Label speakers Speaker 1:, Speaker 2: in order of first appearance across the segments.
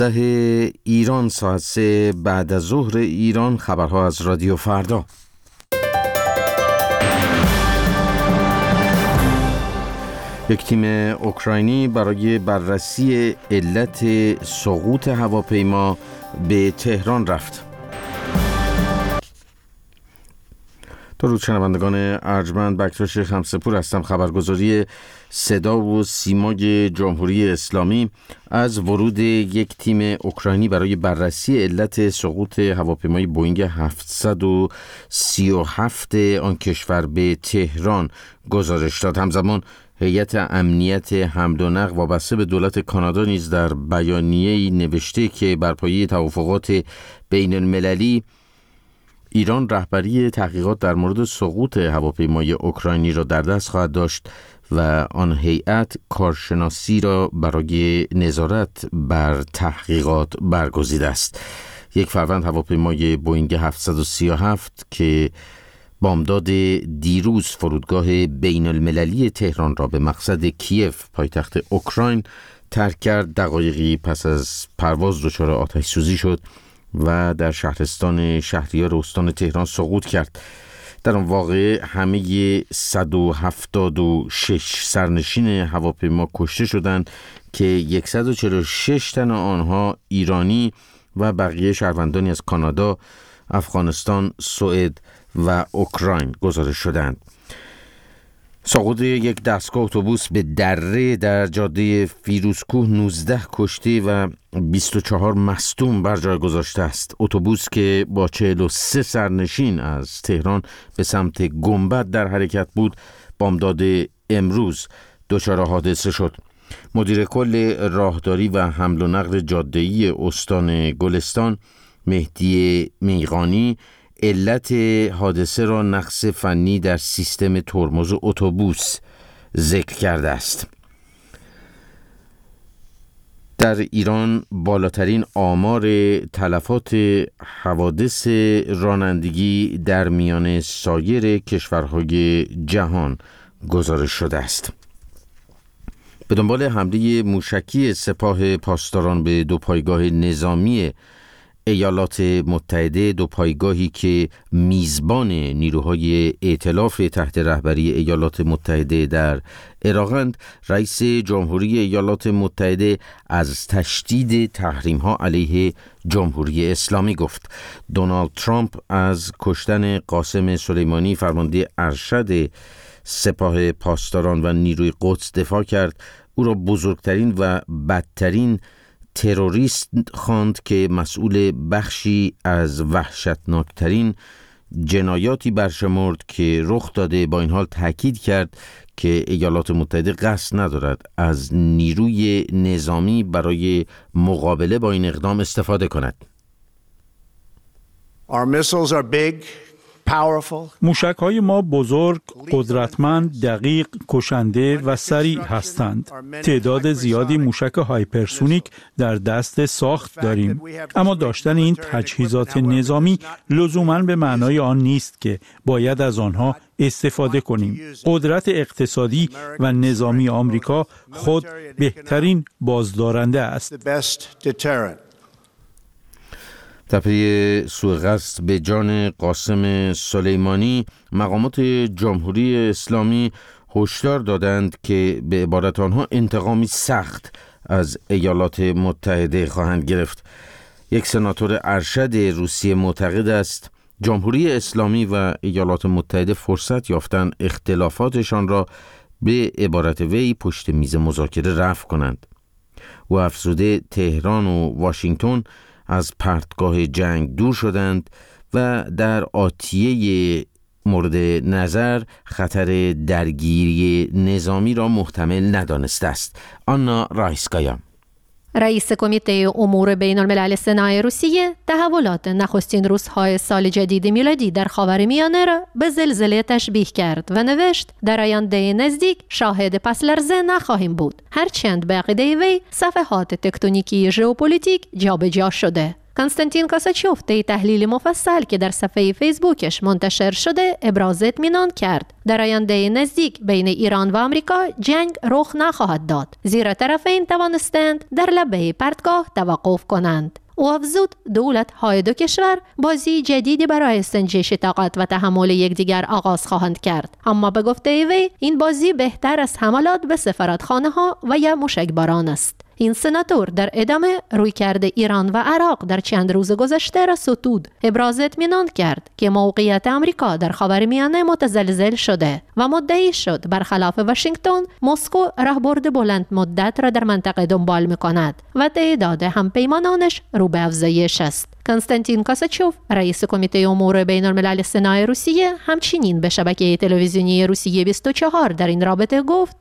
Speaker 1: ایران ساعت 3 بعد از ظهر ایران. خبرها از رادیو فردا. یک تیم اوکراینی برای بررسی علت سقوط هواپیما به تهران رفت. درود شنوندگان ارجمند، بکتاش خمسه‌پور هستم. خبرگزاری صدا و سیمای جمهوری اسلامی از ورود یک تیم اوکراینی برای بررسی علت سقوط هواپیمای بوئینگ 737 آن کشور به تهران گزارش داد. همزمان هیئت امنیت حمل و نقل وابسته به دولت کانادا نیز در بیانیه‌ای نوشته که بر پایه توافقات بین المللی ایران رهبری تحقیقات در مورد سقوط هواپیمای اوکراینی را در دست خواهد داشت و آن هیئت کارشناسی را برای نظارت بر تحقیقات برگزیده است. 1 فروند هواپیمای بوئینگ 737 که بامداد دیروز فرودگاه بین المللی تهران را به مقصد کیف پایتخت اوکراین ترک کرد، دقایقی پس از پرواز دچار آتش سوزی شد و در شهرستان شهریار استان تهران سقوط کرد. در آن واقعه همه 176 سرنشین هواپیما کشته شدند که 146 تن آنها ایرانی و بقیه شهروندانی از کانادا، افغانستان، سوئد و اوکراین گزارش شدند. سقوط یک دستگاه اتوبوس به دره در جاده فیروزکوه 19 کشته و 24 مصدوم بر جای گذاشته است. اتوبوس که با 43 سرنشین از تهران به سمت گنبد در حرکت بود، بامداد امروز دچار حادثه شد. مدیر کل راهداری و حمل و نقل جاده‌ای استان گلستان، مهدی میغانی، علت حادثه را نقص فنی در سیستم ترمز اتوبوس ذکر کرده است. در ایران بالاترین آمار تلفات حوادث رانندگی در میان سایر کشورهای جهان گزارش شده است. به دنبال حمله موشکی سپاه پاسداران به 2 پایگاه نظامی ایالات متحده، 2 پایگاهی که میزبان نیروهای ائتلاف تحت رهبری ایالات متحده در عراقند، رئیس جمهوری ایالات متحده از تشدید تحریم‌ها علیه جمهوری اسلامی گفت. دونالد ترامپ از کشتن قاسم سلیمانی، فرمانده ارشد سپاه پاسداران و نیروی قدس دفاع کرد. او را بزرگترین و بدترین تروریست خواند که مسئول بخشی از وحشتناکترین جنایاتی برشمرد که رخ داده. با این حال تاکید کرد که ایالات متحده قصد ندارد از نیروی نظامی برای مقابله با این اقدام استفاده کند.
Speaker 2: Our missiles are big, powerful.
Speaker 3: موشک‌های ما بزرگ، قدرتمند، دقیق، کشنده و سریع هستند. تعداد زیادی موشک هایپرسونیک در دست ساخت داریم، اما داشتن این تجهیزات نظامی لزوماً به معنای آن نیست که باید از آنها استفاده کنیم. قدرت اقتصادی و نظامی آمریکا خود بهترین بازدارنده است.
Speaker 1: در پی سوء قصد به جان قاسم سلیمانی، مقامات جمهوری اسلامی هشدار دادند که به عبارت آنها انتقامی سخت از ایالات متحده خواهند گرفت. یک سناتور ارشد روسیه معتقد است جمهوری اسلامی و ایالات متحده فرصت یافتند اختلافاتشان را به عبارت وی پشت میز مذاکره رفع کنند. او افزوده تهران و واشنگتن از پرتگاه جنگ دور شدند و در آتیه مورد نظر خطر درگیری نظامی را محتمل ندانسته است. آنا رایسکایا،
Speaker 4: رئیس کمیته امور بین الملل سنای روسیه، تحولات نخستین روزهای سال جدید میلادی در خاورمیانه را به زلزله تشبیه کرد و نوشت در آینده نزدیک شاهد پس لرزه نخواهیم بود، هرچند به عقیده وی صفحات تکتونیکی ژئوپلیتیک جابجا شده. کنستانتین کاساچوف طی تحلیل مفصل که در صفحه فیسبوکش منتشر شده ابراز اطمینان کرد در آینده نزدیک بین ایران و آمریکا جنگ رخ نخواهد داد، زیرا طرفین توانستند در لبه پرتگاه توقف کنند. او افزود دولت‌های دو کشور بازی جدیدی برای استنجش طاقت و تحمل یکدیگر آغاز خواهند کرد، اما به گفته وی این بازی بهتر از حملات به سفارتخانه‌ها و یا موشکباران است. این سناتور در ادامه رویکرد ایران و عراق در چند روز گذشته را ستود. ابراز اطمینان کرد که موقعیت آمریکا در خاورمیانه متزلزل شده و مدعی شد برخلاف واشنگتن مسکو راهبرد بلند مدت را در منطقه دنبال می‌کند و تعداد همپیمانانش رو به افزایش است. کنستانتین کاساچوف رئیس کمیته امور بین الملل سنا روسیه همچنین به شبکه تلویزیونی روسیه 24 در این رابطه گفت: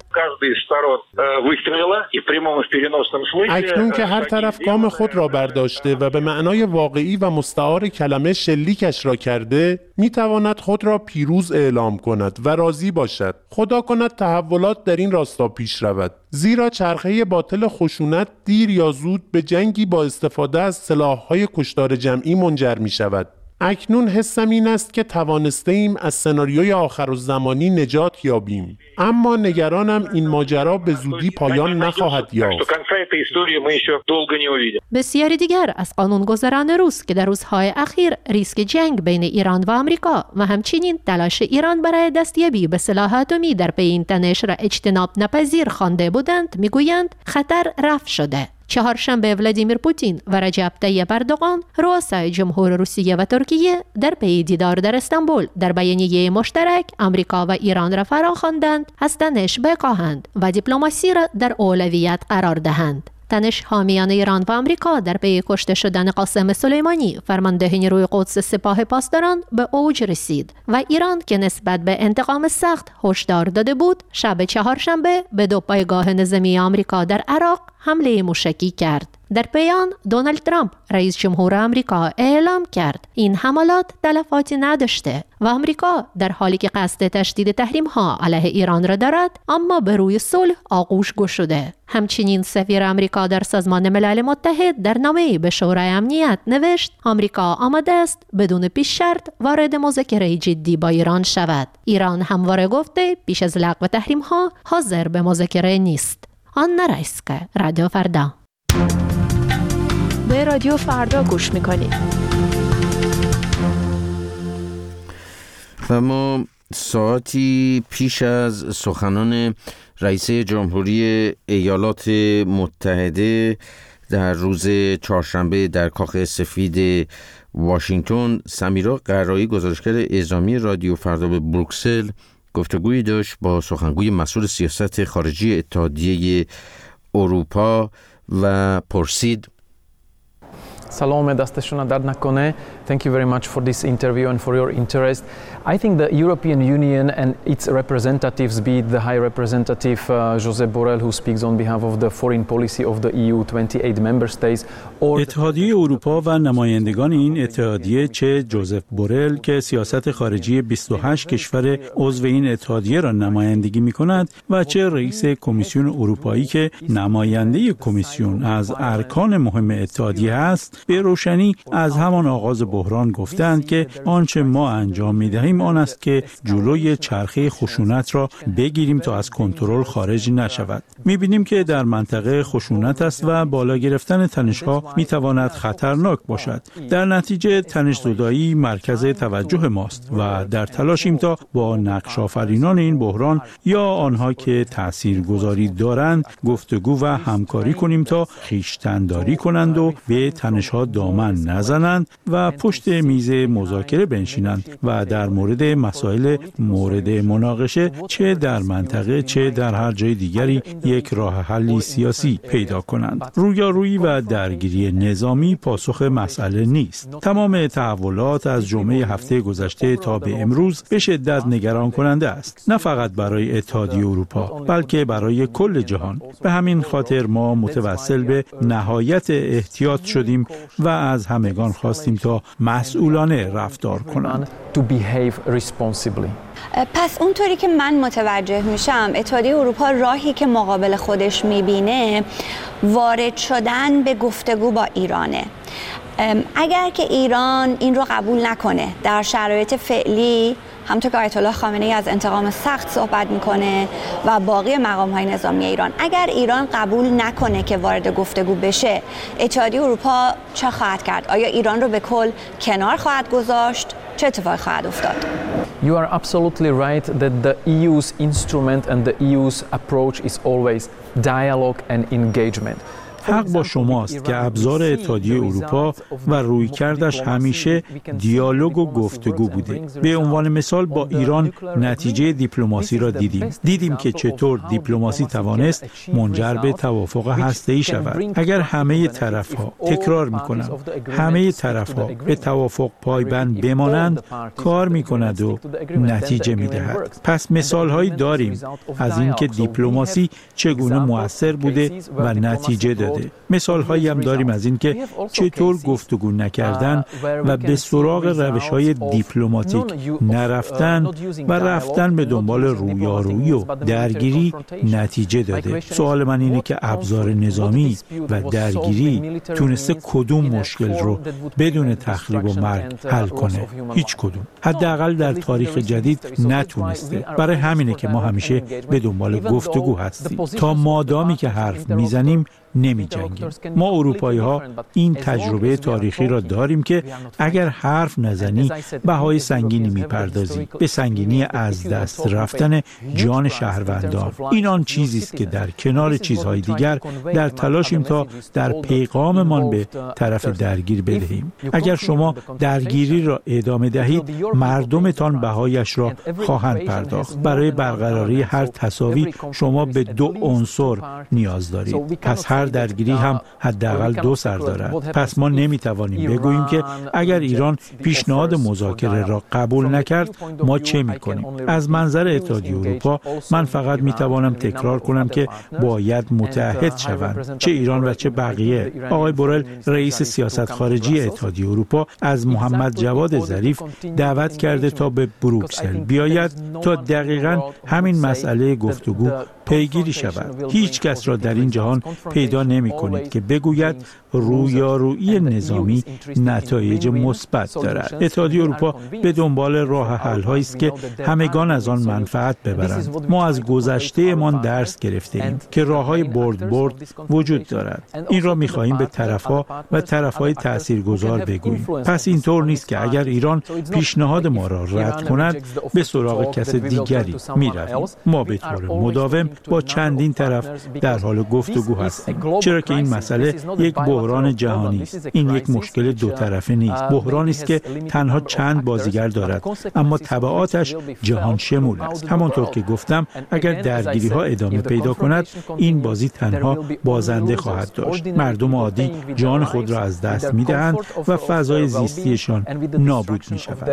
Speaker 5: اکنون که هر طرف گام خود را برداشته و به معنای واقعی و مستعار کلمه شلیکش را کرده، میتواند خود را پیروز اعلام کند و راضی باشد. خدا کند تحولات در این راستا پیش رود، زیرا چرخه باطل خشونت دیر یا زود به جنگی با استفاده از سلاح‌های کشتار جمعی منجر می شود. اکنون حسم این است که توانسته ایم از سناریوی آخرالزمانی نجات یابیم، اما نگرانم این ماجرا به زودی پایان نخواهد یافت.
Speaker 4: بسیاری دیگر از قانونگذاران روس که در روزهای اخیر ریسک جنگ بین ایران و آمریکا و همچنین تلاش ایران برای دستیابی به سلاح اتمی در پی این تنش را اجتناب ناپذیر خوانده بودند، میگویند خطر رفع شده. چهارشنبه ولادیمیر پوتین و رجب طیب اردوغان رؤسای جمهور روسیه و ترکیه در پی دیدار در استانبول در بیانیه مشترک آمریکا و ایران را فراخواندند از تنش بکاهند و دیپلماسی را در اولویت قرار دهند. تنش حامیان ایران و آمریکا در پی کشته شدن قاسم سلیمانی فرمانده نیروی قدس سپاه پاسداران به اوج رسید و ایران که نسبت به انتقام سخت هشدار داده بود، شب چهارشنبه به دو پایگاه نظامی آمریکا در عراق حمله موشکی کرد. در پی آن دونالد ترامپ رئیس جمهور آمریکا اعلام کرد این حملات تلفاتی نداشته و آمریکا در حالی که قصد تشدید تحریم‌ها علیه ایران را دارد اما به روی صلح آغوش گشوده. همچنین سفیر آمریکا در سازمان ملل متحد در نامه‌ای به شورای امنیت نوشت آمریکا آماده است بدون پیش شرط وارد مذاکره جدی با ایران شود. ایران همواره گفته پیش از لغو تحریم‌ها حاضر به مذاکره نیست. آنا رایسکا، رادیو فردا.
Speaker 6: به رادیو فردا گوش میکنید
Speaker 1: و ما ساعتی پیش از سخنان رئیس جمهوری ایالات متحده در روز چهارشنبه در کاخ سفید واشنگتن، سمیرا قرایی گزارشگر اعزامی رادیو فردا به بروکسل گفتگویی داشت با سخنگوی مسئول سیاست خارجی اتحادیه اروپا و پرسید:
Speaker 7: سلام، دستشون درد نکنه. Thank you very much for this interview and for your interest. I think the European Union and its representatives, be it the High Representative Josep Borrell, who speaks on behalf of the foreign policy of the EU 28 member states, or
Speaker 3: اتحادیه اروپا و نمایندگان این اتحادیه، چه جوزف بورل که سیاست خارجی 28 کشور عضو این اتحادیه را نمایندگی می‌کند و چه رئیس کمیسیون اروپایی که نماینده کمیسیون از ارکان مهم اتحادیه است، به روشنی از همان آغاز بحران گفتند که آنچه ما انجام می‌دهیم آن است که جلوی چرخه خشونت را بگیریم تا از کنترل خارج نشود. می‌بینیم که در منطقه خشونت است و بالا گرفتن تنش‌ها می‌تواند خطرناک باشد. در نتیجه تنش زدایی مرکز توجه ماست و در تلاشیم تا با نقش آفرینان این بحران یا آنها که تاثیرگذاری دارند گفتگو و همکاری کنیم تا خویشتن‌داری کنند و به تنش‌ها دامن نزنند و پشت میز مذاکره بنشینند و در مورد مسائل مورد مناقشه چه در منطقه چه در هر جای دیگری یک راه حلی سیاسی پیدا کنند. رویارویی و درگیری نظامی پاسخ مسئله نیست. تمام تحولات از جمعه هفته گذشته تا به امروز به شدت نگران کننده است، نه فقط برای اتحادیه اروپا بلکه برای کل جهان. به همین خاطر ما متوسل به نهایت احتیاط شدیم و از همگان خواستیم تا مسئولانه رفتار کنند.
Speaker 8: پس اونطوری که من متوجه میشم اتحادیه اروپا راهی که مقابل خودش میبینه وارد شدن به گفتگو با ایرانه. اگر که ایران این رو قبول نکنه در شرایط فعلی، همونطور که آیت الله خامنه‌ای از انتقام سخت صحبت میکنه و باقی مقام‌های نظامی ایران، اگر ایران قبول نکنه که وارد گفتگو بشه، اتحادیه اروپا چه خواهد کرد؟ آیا ایران رو به کل کنار خواهد گذاشت؟ چه اتفاقی خواهد افتاد؟
Speaker 7: You are absolutely right that the EU's instrument and the EU's approach is always dialogue and engagement.
Speaker 3: حق با شماست که ابزار اتحادیه اروپا و رویکردش همیشه دیالوگ و گفتگو بوده. به عنوان مثال با ایران نتیجه دیپلماسی را دیدیم که چطور دیپلماسی توانست منجر به توافق هسته‌ای شود. اگر همه طرف‌ها، تکرار می‌کنم، همه طرف‌ها به توافق پایبند بمانند، کار می‌کند و نتیجه می‌دهد. پس مثال‌هایی داریم از اینکه دیپلماسی چگونه مؤثر بوده و نتیجه داده. مثال‌هایی هم داریم از اینکه چطور گفتگو نکردن و به سراغ روش‌های دیپلماتیک نرفتن و رفتن به دنبال رویارویی و درگیری نتیجه داده. سوال من اینه که ابزار نظامی و درگیری تونسته کدوم مشکل رو بدون تخریب و مرگ حل کنه؟ هیچ کدوم. حداقل در تاریخ جدید نتونسته. برای همینه که ما همیشه به دنبال گفتگو هستیم. تا مادامی که حرف میزنیم نمی جنگیم. ما اروپایی‌ها این تجربه تاریخی را داریم که اگر حرف نزنی بهای سنگینی می‌پردازی، به سنگینی از دست رفتن جان شهروندان. این آن چیزی است که در کنار چیزهای دیگر در تلاشیم تا در پیغاممان به طرف درگیر بدهیم. اگر شما درگیری را ادامه دهید، مردمتان بهایش را خواهند پرداخت. برای برقراری هر تساوی شما به دو عنصر نیاز دارید. پس هر درگیری هم حداقل دو سر دارد. پس ما نمیتوانیم بگوییم که اگر ایران پیشنهاد مذاکره را قبول نکرد ما چه میکنیم. از منظر اتحادیه اروپا من فقط میتوانم تکرار کنم که باید متحد شوند، چه ایران و چه بقیه. آقای بورل رئیس سیاست خارجی اتحادیه اروپا از محمد جواد ظریف دعوت کرده تا به بروکسل بیاید تا دقیقاً همین مسئله گفتگو پیگیری شود. هیچ کس را در این جهان پیدا نمی کنید که بگوید رویارویی نظامی نتایج مثبت دارد. اتحادیه اروپا به دنبال راه حل هایی است که همگان از آن منفعت ببرند. ما از گذشته ما درس گرفته‌ایم که راههای برد وجود دارد. این را می‌خواهیم به طرف‌ها و طرف‌های تاثیرگذار بگوییم. پس اینطور نیست که اگر ایران پیشنهاد ما را رد کند به سراغ کس دیگری می‌رویم. ما به طور مداوم با چندین طرف در حال گفتگو هستیم، چرا که این مسئله یک بحران جهانی است. این یک مشکل دو طرفه نیست. بحرانی است که تنها چند بازیگر دارد اما تبعاتش جهان شمول است. همانطور که گفتم اگر درگیری ها ادامه پیدا کند این بازی تنها بازنده خواهد داشت. مردم عادی جان خود را از دست می‌دهند و فضای زیستیشان نابود می‌شود.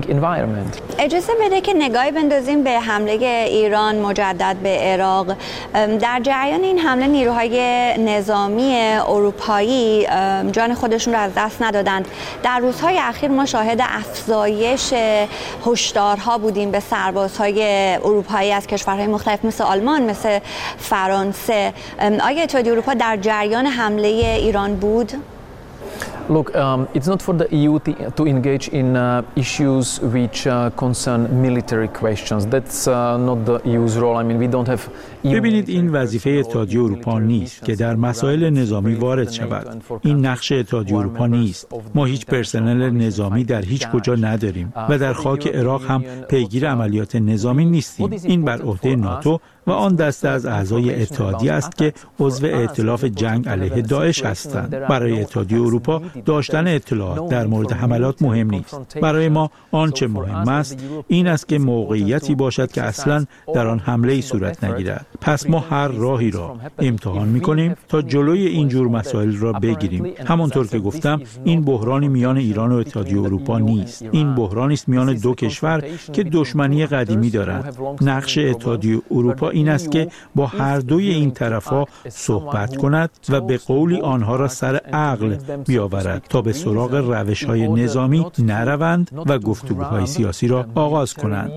Speaker 8: اجازه بده که نگاهی بندازیم به حمله ایران مجدد به عراق. در جریان این حمله نیروهای نظامی اروپایی جان خودشون را از دست ندادند. در روزهای اخیر ما شاهد افزایش هشدارها بودیم به سربازهای اروپایی از کشورهای مختلف مثل آلمان، مثل فرانسه. آیا اتحادیه اروپا در جریان حمله ایران بود؟
Speaker 7: Look, it's not for the EU to engage in issues which concern military questions. That's not the EU's role. I mean, we don't have.
Speaker 3: ببینید این وظیفه اتحادیه اروپا نیست که در مسائل نظامی وارد شود. این نقش اتحادیه اروپا نیست. ما هیچ پرسنل نظامی در هیچ کجا نداریم و در خاک عراق هم پیگیر عملیات نظامی نیستیم. این بر عهده ناتو و آن دسته از اعضای اتحادیه است که عضو ائتلاف جنگ علیه داعش هستند. برای اتحادیه اروپا داشتن اطلاعات در مورد حملات مهم نیست. برای ما آنچه مهم است این است که موقعیتی باشد که اصلاً در آن حمله‌ای صورت نگیرد. پس ما هر راهی را امتحان می‌کنیم تا جلوی این جور مسائل را بگیریم. همانطور که گفتم این بحرانی میان ایران و اتحادیه اروپا نیست. این بحرانی است میان دو کشور که دشمنی قدیمی دارند. نقش اتحادیه اروپا این است که با هر دوی این طرف‌ها صحبت کند و به قولی آنها را سر عقل بیاورد تا به سراغ روش‌های نظامی نروند و گفتگوهای سیاسی را آغاز کنند.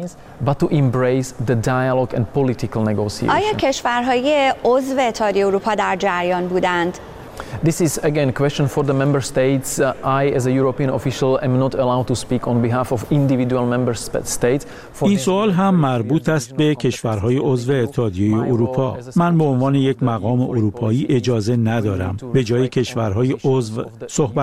Speaker 8: آیا کشورهای عضو اتحادیه اروپا در جریان بودند؟
Speaker 7: This is again a question for the member states. I, as a European official, am not allowed to speak on behalf of individual member states.
Speaker 3: این سوال هم مربوط است به کشورهای عضو اتحادیه اروپا. من به عنوان یک مقام اروپایی اجازه ندارم به جای کشورهای عضو صحبت